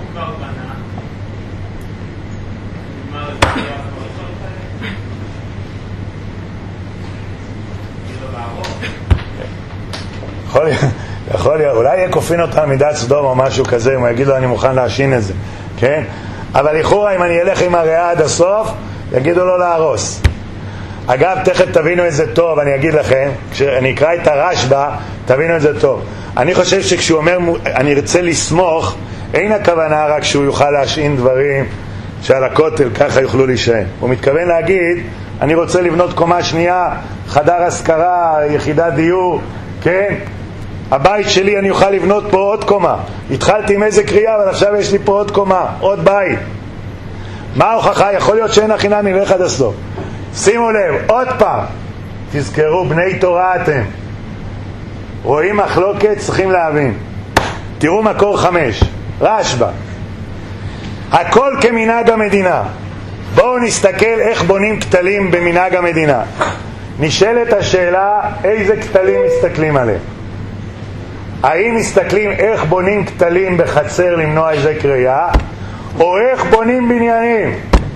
A: יכול להיות, אולי יהיה כופין אותה מידת סדום או משהו כזה, אם הוא יגיד לו אני מוכן להשין את זה, כן? אבל לכאורה אם אני אלך עם הריאה עד הסוף, יגידו לו להרוס. אגב, תכף תבינו את זה טוב, אני אגיד לכם, כשאני אקרא את הרשב"א, תבינו את זה טוב. אני חושב שכשהוא אומר אני ארצה לסמוך, אין הכוונה רק שהוא יוכל להשעין דברים שעל הכותל ככה יוכלו להישען. הוא מתכוון להגיד, אני רוצה לבנות קומה שנייה, חדר השכרה, יחידת דיור, כן? הבית שלי אני אוכל לבנות פה עוד קומה. התחלתי עם איזה קריאה, אבל עכשיו יש לי פה עוד קומה, עוד בית. מה ההוכחה? יכול להיות שאין הכינה נלך עד הסוף. שימו לב, עוד פעם, תזכרו, בני תורה אתם. רואים מחלוקת, צריכים להבין. תראו מקור 5, רשב"א. הכל כמנהג המדינה. בואו נסתכל איך בונים כתלים במנהג המדינה. נשאלת השאלה, איזה כתלים מסתכלים עליהם? האם מסתכלים איך בונים כתלים בחצר למנוע היזק ראייה, או איך בונים בניינים?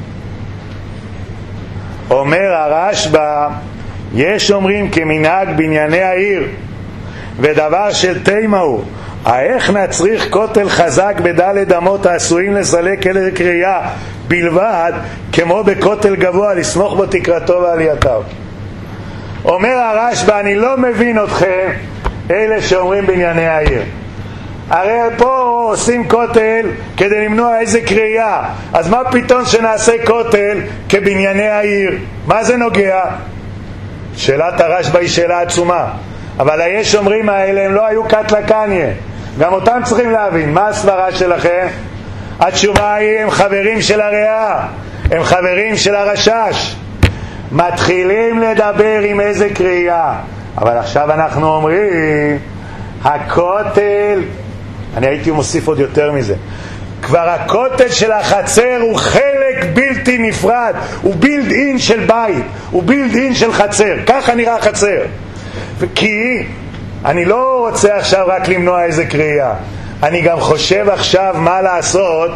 A: אומר הרשב"א, יש אומרים כמנהג בנייני העיר, ודבר של תימה הוא, איך נצריך כותל חזק בדלת אמות העשויים לסלק היזק ראייה בלבד, כמו בכותל גבוה לסמוך בו תקרתו ועלייתיו. אומר הרשב"א, אני לא מבין אתכם, אלה שאומרים בנייני העיר. הרי פה עושים כותל כדי למנוע איזה קריאה, אז מה פתאום שנעשה כותל כבנייני העיר? מה זה נוגע? שאלת הרשב"א היא שאלה עצומה, אבל היש אומרים האלה הם לא היו קטלה קניה, גם אותם צריכים להבין. מה הסברה שלכם? התשובה היא, הם חברים של הריאה, הם חברים של הרשש, מתחילים לדבר עם איזה קריאה. אבל עכשיו אנחנו אומרים הכותל, אני הייתי מוסיף עוד יותר מזה, כבר הכותל של החצר הוא חלק בלתי נפרד, הוא בילד אין של בית, הוא בילד אין של חצר. ככה נראה החצר. כי אני לא רוצה עכשיו רק למנוע איזה קריאה, אני גם חושב עכשיו מה לעשות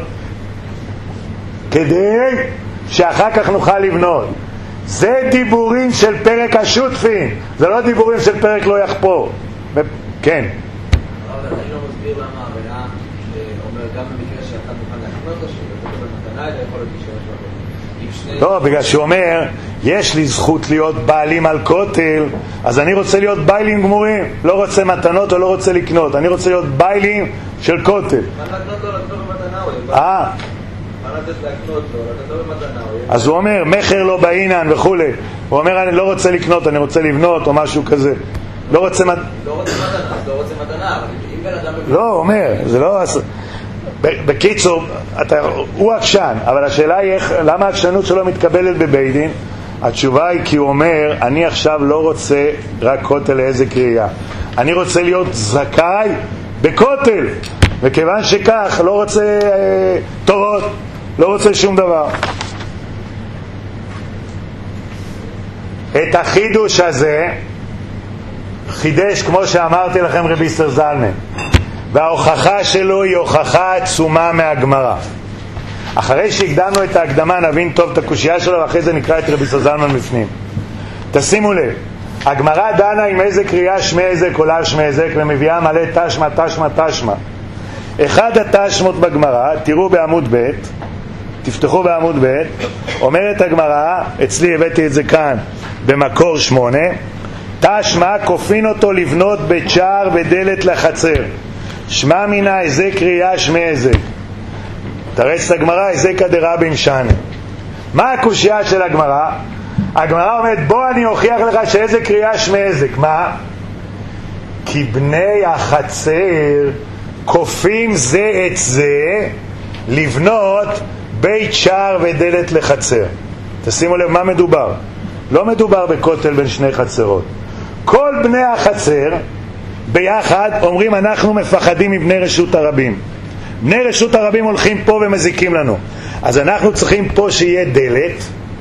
A: כדי שאחר כך נוכל לבנות. זה דיבורים של פרק השותפים, זה לא דיבורים של פרק לא יחפור. כן.
B: אבל אני לא מסביר למה הבנה שאומר גם במקרה שאתה מוכן להחנות לו שבתוך במתנה אלא יכול להיות להישאר.
A: לא, בגלל שהוא אומר יש לי זכות להיות בעלים על כותל, אז אני רוצה להיות בעלים גמורים, לא רוצה מתנות או לא רוצה לקנות, אני רוצה להיות בעלים של כותל.
B: מה לקנות לו לקנות במתנה או מה לתת לקנות לו לקנות במתנה?
A: אז הוא אומר מחר לא בעינן וכולי, הוא אומר אני לא רוצה לקנות, אני רוצה לבנות או משהו כזה. לא רוצה מתנה, אבל אם בן אדם... לא, הוא אומר, זה לא... בקיצור, הוא עקשן, אבל השאלה היא למה העקשנות שלו מתקבלת בבית דין? התשובה היא כי הוא אומר, אני עכשיו לא רוצה רק כותל לאיזה קריאה, אני רוצה להיות זכאי בכותל, וכיוון שכך לא רוצה תורות, לא רוצה שום דבר. את החידוש הזה חידש, כמו שאמרתי לכם, רבי ישראל זלמן, וההוכחה שלו היא הוכחה עצומה מהגמרא. אחרי שהקדמנו את ההקדמה נבין טוב את הקושייה שלו, ואחרי זה נקרא את רבי ישראל זלמן בפנים. תשימו לב, הגמרא דנה עם איזה קריאה שמי איזק עולה שמי איזק, ומביאה מלא תשמע תשמע תשמע. אחד התשמות בגמרא, תראו בעמוד ב', תפתחו בעמוד ב', אומרת הגמרא, אצלי הבאתי את זה כאן במקור 8, תשמע כופין אותו לבנות בית שער ודלת לחצר, שמע מינה איזה קריאה שמי איזק. תרץ הגמרא איזקא דרבין שני. מה הקושייה של הגמרא? הגמרא אומרת בוא אני אוכיח לך שאיזה קריאה שמי איזק. מה? כי בני החצר כופים זה את זה לבנות בית שער ודלת לחצר. תשימו לב מה מדובר. לא מדובר בכותל בין שני חצרות. כל בני החצר ביחד אומרים אנחנו מפחדים מבני רשות הרבים. בני רשות הרבים הולכים פה ומזיקים לנו, אז אנחנו צריכים פה שיהיה דלת.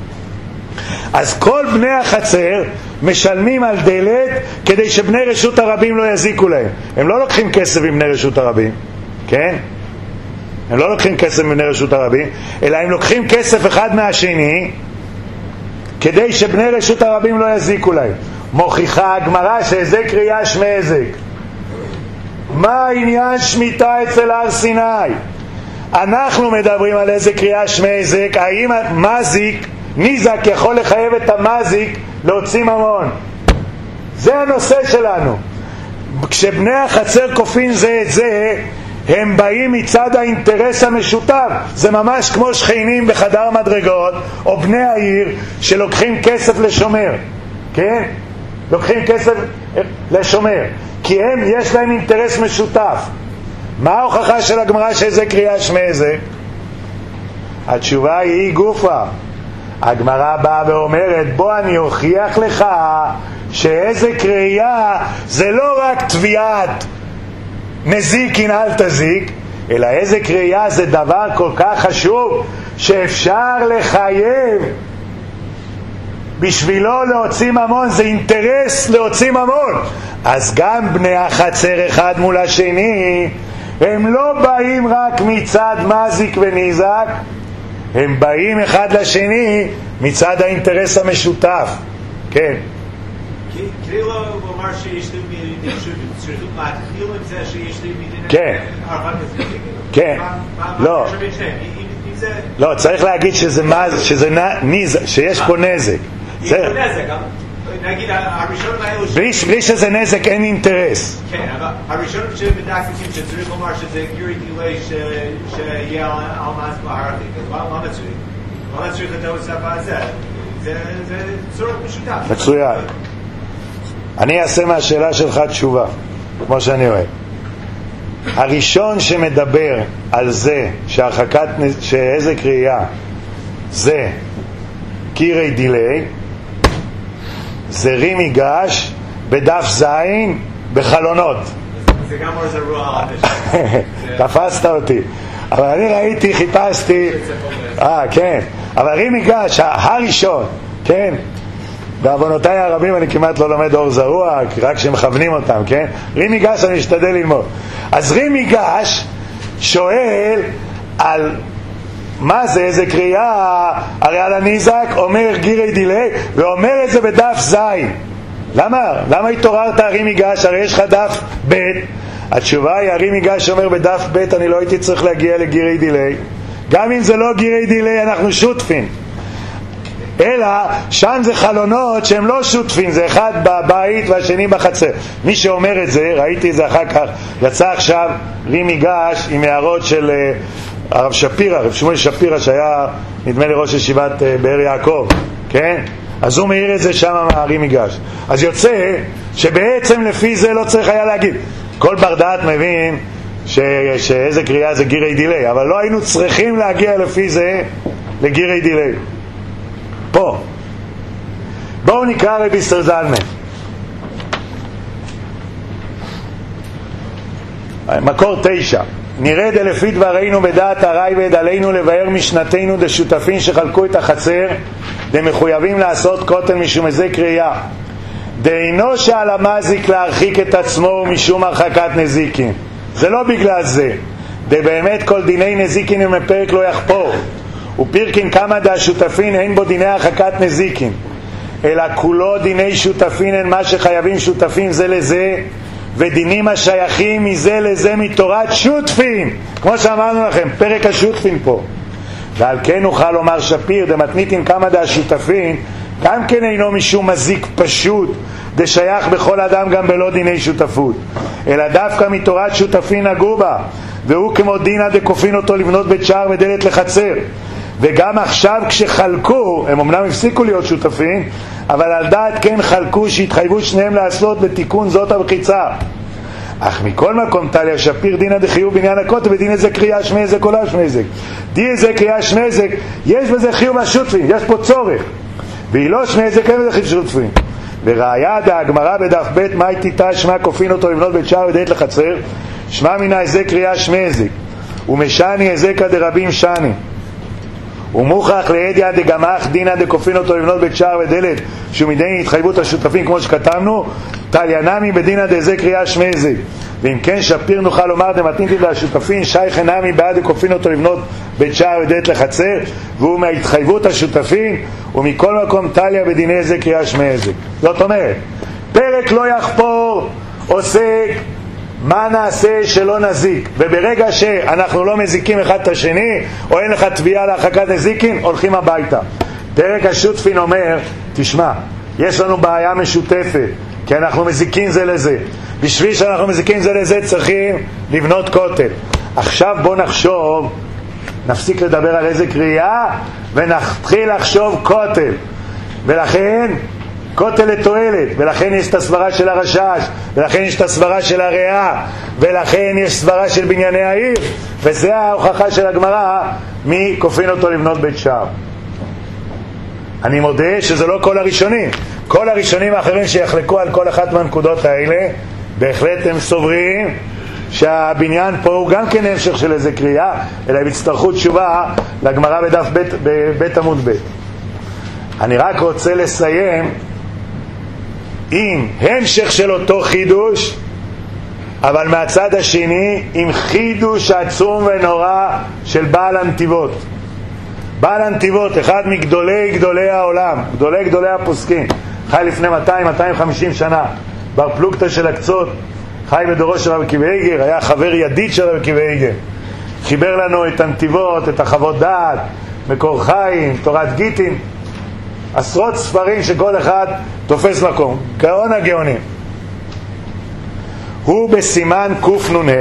A: אז כל בני החצר משלמים על דלת כדי שבני רשות הרבים לא יזיקו להם. הם לא לוקחים כסף מבני רשות הרבים, כן? הם לא לוקחים כסף מבני רשות הרבים, אלא הם לוקחים כסף אחד מהשני כדי שבני רשות הרבים לא יזיקו להם. מוכיחה הגמרא שזה קריאה שמי איזק. מה העניין שמיטה אצל הר סיני? אנחנו מדברים על איזה קריאה שמי איזק, האם מזיק, ניזק יכול לחייב את המזיק להוציא ממון? זה הנושא שלנו. כשבני החצר כופין זה את זה, הם באים מצד האינטרס המשותף. זה ממש כמו שכנים בחדר מדרגות או בני העיר שלוקחים כסף לשומר, כן? לוקחים כסף לשומר כי הם יש להם אינטרס משותף. מה ההוכחה של הגמרא שזה קריאה שמי איזק? התשובה היא גופה. הגמרא באה ואומרת בוא אני אוכיח לך שאיזה קריאה זה לא רק תביעת נזיקין אל תזיק, אלא איזה קריאה זה דבר כל כך חשוב שאפשר לחייב בשבילו להוציא ממון, זה אינטרס להוציא ממון. אז גם בני החצר אחד מול השני, הם לא באים רק מצד מזיק וניזק, הם באים אחד לשני מצד האינטרס המשותף. כן.
C: כאילו הוא אמר שיש לי שרידות להתחיל עם זה שיש לי מדינה
A: כן. כן. לא. לא, צריך להגיד שיש פה נזק.
C: יש פה נזק, נגיד הראשונים האלו
A: בלי שזה נזק אין אינטרס.
C: כן, אבל הראשונים שמדקדקים שצריך לומר שזה גירי דילי שיהיה על מאז בהרחיק, אז למה צריך את ההוספה הזה? זה צורך משותף.
A: מצוין. אני אעשה מהשאלה שלך תשובה, כמו שאני אוהב. הראשון שמדבר על זה שאיזה קריאה זה קירי דילי, זה רימי גש בדף זין בחלונות.
C: זה גם עוד זה רוע על
A: תפסת אותי. אבל אני ראיתי, חיפשתי. כן. אבל רימי גש, הראשון, כן. בעוונותיי הרבים אני כמעט לא לומד אור זרוע, רק שמכוונים אותם, כן? רימי גש אני אשתדל ללמוד. אז רימי גש שואל על מה זה, איזה קריאה, הרי על הניזק אומר גירי דילי, ואומר את זה בדף זין. למה התעוררת רימי גש? הרי יש לך דף ב'. התשובה היא, הרימי גש אומר בדף ב', אני לא הייתי צריך להגיע לגירי דילי. גם אם זה לא גירי דילי, אנחנו שותפים. אלא שם זה חלונות שהם לא שותפים, זה אחד בבית והשני בחצר. מי שאומר את זה, ראיתי את זה אחר כך, יצא עכשיו רימי גש עם הערות של הרב שפירא, רב שמואל שפירא, שהיה נדמה לי ראש ישיבת באר יעקב, כן? אז הוא מעיר את זה שם מהרימי גש. אז יוצא שבעצם לפי זה לא צריך היה להגיד. כל בר דעת מבין שאיזה קריאה זה גירי דילי, אבל לא היינו צריכים להגיע לפי זה לגירי דילי. פה בואו נקרא רבי סרזלמן, מקור 9. נרד לפי דברינו בדעת הרייבד עלינו לבאר משנתנו דשותפים שחלקו את החצר דמחויבים לעשות כותל משום איזה קריאה דאינו שעל המזיק להרחיק את עצמו משום הרחקת נזיקין. זה לא בגלל זה, באמת כל דיני נזיקין הם בפרק לא יחפור, ופירקין כמה דה שותפין אין בו דיני הרחקת נזיקין, אלא כולו דיני שותפין אין מה שחייבים שותפים זה לזה, ודינים השייכים מזה לזה מתורת שותפין, כמו שאמרנו לכם, פרק השותפין פה. ועל כן נוכל לומר שפיר דמתניתין כמה דה שותפין גם כן אינו משום מזיק פשוט דשייך בכל אדם גם בלא דיני שותפות, אלא דווקא מתורת שותפין נגעו בה, והוא כמו דינא דכופין אותו לבנות בית שער ודלת לחצר. וגם עכשיו כשחלקו, הם אמנם הפסיקו להיות שותפים, אבל על דעת כן חלקו שהתחייבו שניהם לעשות בתיקון זאת המחיצה. אך מכל מקום תליה שפיר דינא דחיוב בניין הכותל ודינא זה קריאה שמי זק עולה שמי זק. דינא זה קריאה שמי זק, יש בזה חיוב השותפים, יש פה צורך. והיא לא שמי זק, אין בזה חיוב שותפים. וראיה הגמרא בדף ב' מאי תיתא שמע כופין אותו לבנות בית שער ודלת לחצר, שמע מינא זה קריאה שמי זק. ומשני זקא דרבים שני. ומוכח לידיה דגמח דינא דכופין אותו לבנות בית שער ודלת שהוא מדין התחייבות השותפים כמו שכתבנו תליינמי בדינא דזה קריאה שמי זק. ואם כן שפיר נוכל לומר דמתניתין לשותפים שייך נמי בעד דכופין אותו לבנות בית שער ודלת לחצר והוא מהתחייבות השותפים, ומכל מקום תליה בדיני זה קריאה שמי זק. זאת אומרת, פרק לא יחפור עוסק מה נעשה שלא נזיק, וברגע שאנחנו לא מזיקים אחד את השני או אין לך תביעה להרחקת נזיקין, הולכים הביתה. פרק השותפין אומר, תשמע, יש לנו בעיה משותפת כי אנחנו מזיקים זה לזה, בשביל שאנחנו מזיקים זה לזה צריכים לבנות כותל. עכשיו בוא נחשוב, נפסיק לדבר על איזה קריאה ונתחיל לחשוב כותל, ולכן כותל לתועלת, ולכן יש את הסברה של הרשש, ולכן יש את הסברה של הריאה, ולכן יש סברה של בנייני העיר, וזה ההוכחה של הגמרא מי כופין אותו לבנות בית שער. אני מודה שזה לא כל הראשונים, כל הראשונים האחרים שיחלקו על כל אחת מהנקודות האלה בהחלט הם סוברים שהבניין פה הוא גם כן המשך של איזה קריאה, אלא הם יצטרכו תשובה לגמרא בדף בית עמוד ב'. אני רק רוצה לסיים עם המשך של אותו חידוש, אבל מהצד השני עם חידוש עצום ונורא של בעל הנתיבות. בעל הנתיבות, אחד מגדולי העולם, גדולי הפוסקים, חי לפני 200-250 שנה, בר פלוגתא של הקצות, חי בדורו של רבי עקיבא איגר, היה חבר ידיד של רבי עקיבא איגר, חיבר לנו את הנתיבות, את החוות דעת, מקור חיים, תורת גיטין, עשרות ספרים שכל אחד תופס מקום, גאון הגאונים. הוא בסימן קנ"ה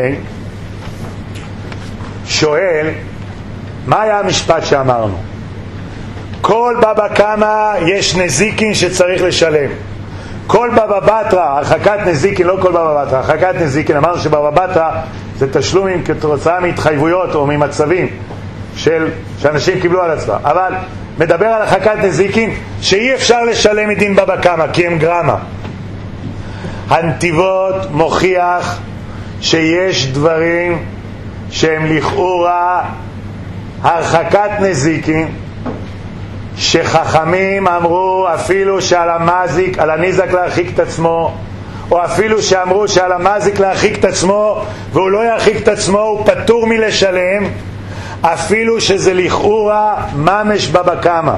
A: שואל, מה היה המשפט שאמרנו? כל בבא קמא יש נזיקין שצריך לשלם. כל בבא בתרא, הרחקת נזיקין, לא כל בבא בתרא, הרחקת נזיקין, אמרנו שבבא בתרא זה תשלומים כתוצאה מהתחייבויות או ממצבים שאנשים קיבלו על עצמם. אבל מדבר על הרחקת נזיקין שאי אפשר לשלם מדין בבא קמא כי הם גרמה. הנתיבות מוכיח שיש דברים שהם לכאורה הרחקת נזיקין, שחכמים אמרו אפילו שעל המזיק, על הניזק להרחיק את עצמו, או אפילו שאמרו שעל המזיק להרחיק את עצמו והוא לא ירחיק את עצמו, הוא פטור מלשלם, אפילו שזה לכאורה ממש בבא קמא.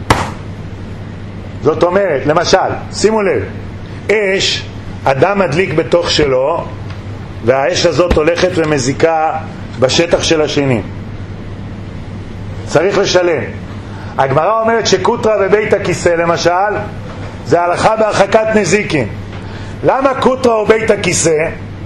A: זאת אומרת, למשל, שימו לב, אש, אדם מדליק בתוך שלו, והאש הזאת הולכת ומזיקה בשטח של השני, צריך לשלם. הגמרא אומרת שקוטרה בבית הכיסא למשל זה הלכה בהרחקת נזיקין. למה קוטרה או בית הכיסא?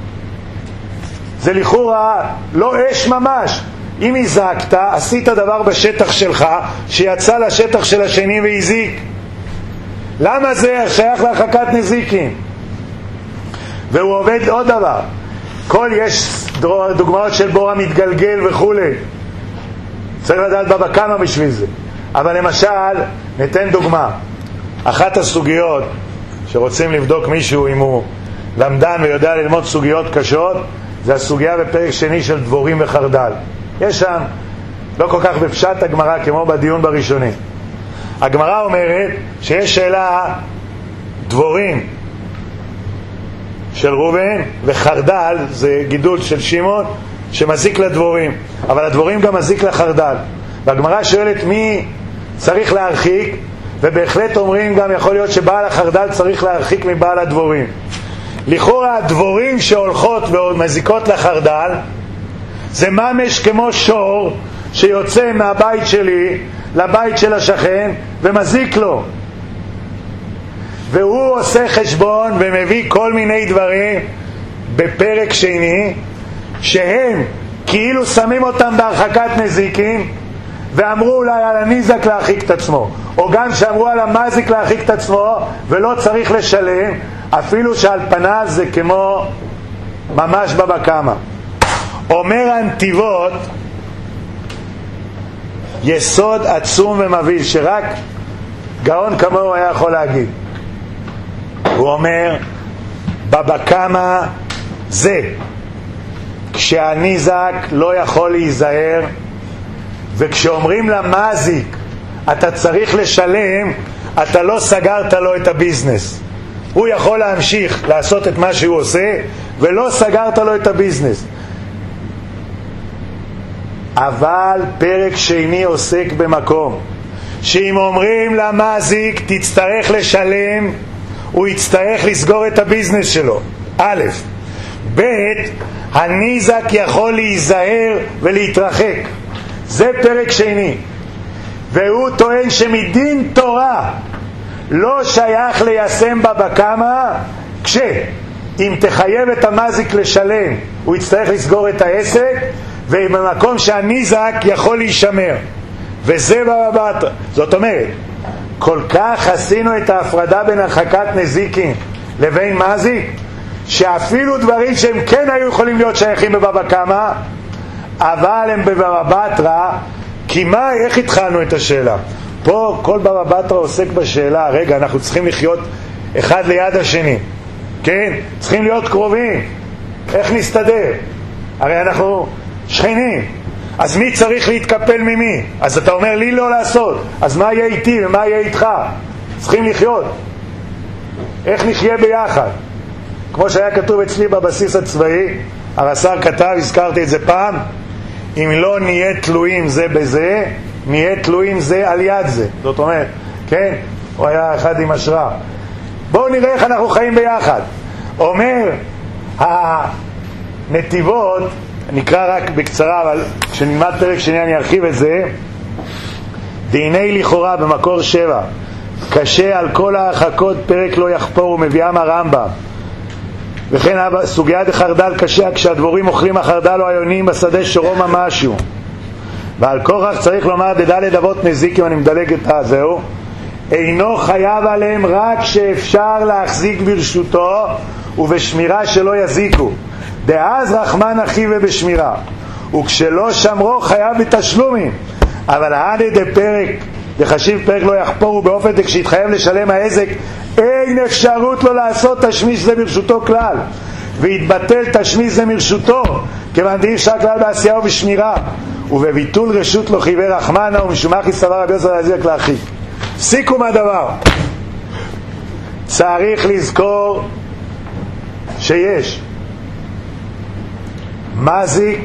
A: זה לכאורה לא אש ממש. אם הזקת, עשית דבר בשטח שלך שיצא לשטח של השני והזיק. למה זה שייך להרחקת נזיקין? והוא עובד עוד דבר, יש דוגמאות של בור המתגלגל וכו', צריך לדעת בבא קמא בשביל זה. אבל למשל, ניתן דוגמה. אחת הסוגיות שרוצים לבדוק מישהו אם הוא למדן ויודע ללמוד סוגיות קשות, זה הסוגיה בפרק שני של דבורים וחרדל. יש שם, לא כל כך בפשט הגמרא כמו בדיון בראשוני. הגמרא אומרת שיש שאלה דבורים של ראובן וחרדל, זה גידול של שמעון שמזיק לדבורים, אבל הדבורים גם מזיק לחרדל. והגמרא שואלת מי צריך להרחיק, ובהחלט אומרים גם יכול להיות שבעל החרדל צריך להרחיק מבעל הדבורים. לכאורה הדבורים שהולכות ומזיקות לחרדל זה ממש כמו שור שיוצא מהבית שלי לבית של השכן ומזיק לו, והוא עושה חשבון ומביא כל מיני דברים בפרק שני שהם כאילו שמים אותם בהרחקת נזיקין, ואמרו אולי על הניזק להרחיק את עצמו, או גם שאמרו על המזיק להרחיק את עצמו ולא צריך לשלם, אפילו שעל פניו זה כמו ממש בבא קמא. אומר הנתיבות יסוד עצום ומבהיל שרק גאון כמוהו היה יכול להגיד. הוא אומר בבא קמא זה כשהניזק לא יכול להיזהר, וכשאומרים למזיק אתה צריך לשלם, אתה לא סגרת לו את הביזנס. הוא יכול להמשיך לעשות את מה שהוא עושה ולא סגרת לו את הביזנס. אבל פרק שני עוסק במקום שאם אומרים למזיק תצטרך לשלם, הוא יצטרך לסגור את הביזנס שלו. א', ב', הניזק יכול להיזהר ולהתרחק. זה פרק שני, והוא טוען שמדין תורה לא שייך ליישם בבא קמא, כשאם תחייב את המזיק לשלם הוא יצטרך לסגור את העסק, ובמקום שהניזק יכול להישמר, וזה בבא בתרא. זאת אומרת, כל כך עשינו את ההפרדה בין הרחקת נזיקין לבין מזיק, שאפילו דברים שהם כן היו יכולים להיות שייכים בבבא קמא, אבל הם בבבא בתרא. כי מה, איך התחלנו את השאלה? פה כל בבא בתרא עוסק בשאלה, רגע, אנחנו צריכים לחיות אחד ליד השני, כן? צריכים להיות קרובים, איך נסתדר? הרי אנחנו שכנים. אז מי צריך להתקפל ממי? אז אתה אומר לי לא לעשות. אז מה יהיה איתי ומה יהיה איתך? צריכים לחיות. איך נחיה ביחד? כמו שהיה כתוב אצלי בבסיס הצבאי, הרס"ר כתב, הזכרתי את זה פעם, אם לא נהיה תלויים זה בזה, נהיה תלויים זה על יד זה. זאת אומרת, כן? הוא היה אחד עם השראה. בואו נראה איך אנחנו חיים ביחד. אומר הנתיבות, נקרא רק בקצרה, אבל כשנלמד פרק שני אני ארחיב את זה. דיני לכאורה במקור 7, קשה על כל ההרחקות פרק לא יחפור, ומביאם הרמב"ם. וכן סוגיית החרדל קשה כשהדבורים אוכלים החרדל או היונים בשדה שורו ממשהו. ועל כורח צריך לומר דדלת אבות נזיקים, אני מדלג את הזהו, אינו חייב עליהם רק שאפשר להחזיק ברשותו ובשמירה שלא יזיקו, דאז רחמן אחי ובשמירה, וכשלא שמרו חייב בתשלומים. אבל עד דפרק דחשיב פרק לא יחפור, באופן דכשיתחייב לשלם העזק אין אפשרות לו לעשות תשמיש זה ברשותו כלל, והתבטל תשמיש זה מרשותו, כיוון דאי אפשר כלל בעשייה ובשמירה, ובביטול רשות לו חיוור רחמנה, ומשומחי סבר רבי יוסף להזיק להרחיק. סיכום הדבר, צריך לזכור שיש מזיק,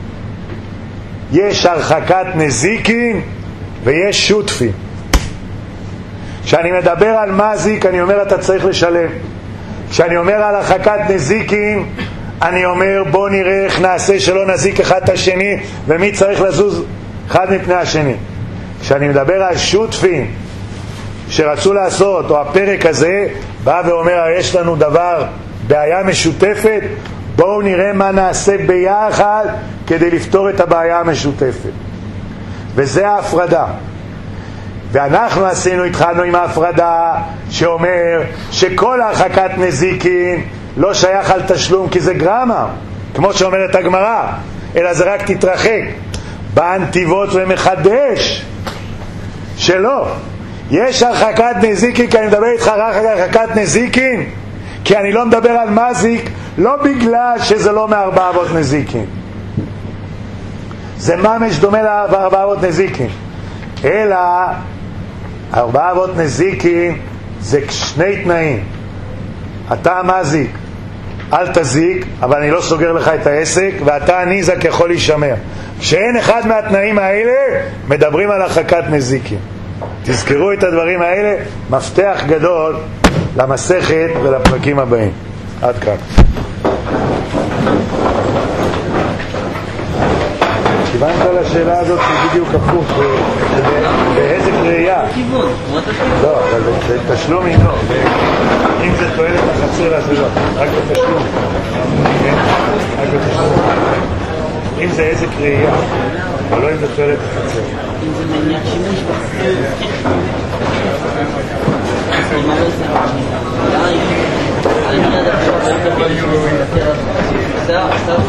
A: יש הרחקת נזיקין ויש שותפים. כשאני מדבר על מזיק אני אומר אתה צריך לשלם. כשאני אומר על הרחקת נזיקין אני אומר בוא נראה איך נעשה שלא נזיק אחד את השני ומי צריך לזוז אחד מפני השני. כשאני מדבר על שותפים שרצו לעשות, או הפרק הזה בא ואומר יש לנו דבר, בעיה משותפת, בואו נראה מה נעשה ביחד כדי לפתור את הבעיה המשותפת. וזה ההפרדה. ואנחנו התחלנו עם ההפרדה שאומר שכל הרחקת נזיקין לא שייך על תשלום כי זה גרמה, כמו שאומרת הגמרא, אלא זה רק תתרחק. בנתיבות ומחדש שלא, יש הרחקת נזיקין, כי אני מדבר איתך רק על הרחקת נזיקין, כי אני לא מדבר על מזיק, לא בגלל שזה לא מארבע אבות נזיקין, זה ממש דומה לארבע אבות נזיקין, אלא ארבע אבות נזיקין זה שני תנאים. אתה מזיק אל תזיק, אבל אני לא סוגר לך את העסק, ואתה ניזק יכול להישמר. כשאין אחד מהתנאים האלה מדברים על הרחקת נזיקין. תזכרו את הדברים האלה, מפתח גדול למסכת ולפרקים הבאים. עד כאן. כיוונת לשאלה הזאת שבדיוק הפוך, באיזה קריאה? לא, אבל בתשלום אם לא. אם זה תועלת החצר אז לא, רק בתשלום. רק בתשלום. אם זה איזה קריאה, אבל לא אם זה תועלת החצר.
D: אם זה מניח שימוש בחצר. מה לא זה? אני עד עכשיו לא מדבר על זה.